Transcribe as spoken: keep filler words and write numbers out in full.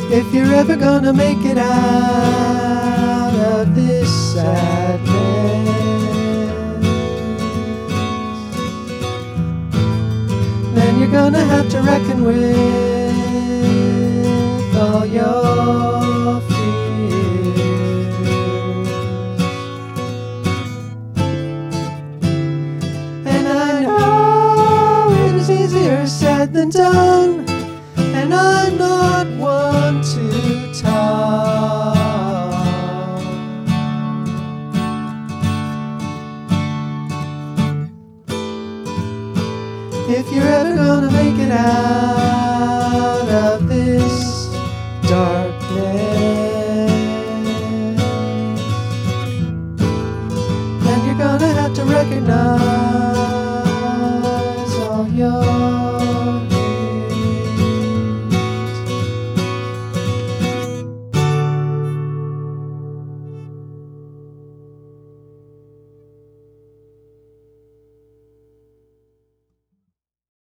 if you're ever gonna make it out of this sadness, then you're gonna have to reckon with all your fears. And I know it is easier said than done, and I'm not one to talk. If you're ever gonna make it out